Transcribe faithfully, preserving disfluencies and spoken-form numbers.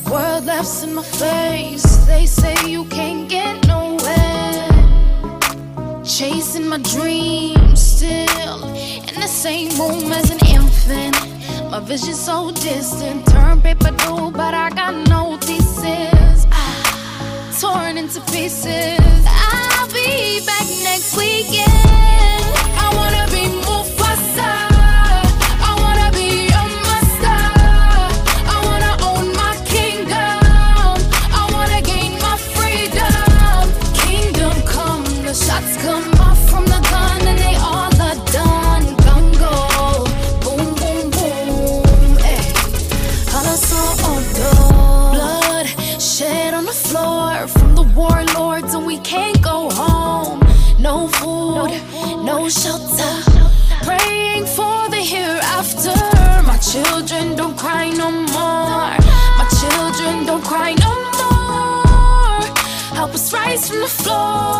World laughs in my face. They say you can't get nowhere. Chasing my dreams still in the same room as an infant. My vision so distant. Turn paper blue, but I got no thesis. Ah, torn into pieces. I'll be back next weekend. I wanna be Mufasa. I wanna be a master. I wanna own my kingdom. I wanna gain my freedom. Kingdom come, the shots come off from the gun and they all are done. Gun go, boom, boom, boom. Ay, all I saw all the blood shed on the floor from the warlords, and we can't go home. No food, no shelter. Praying for the hereafter. My children don't cry no more. My children don't cry no more. Help us rise from the floor.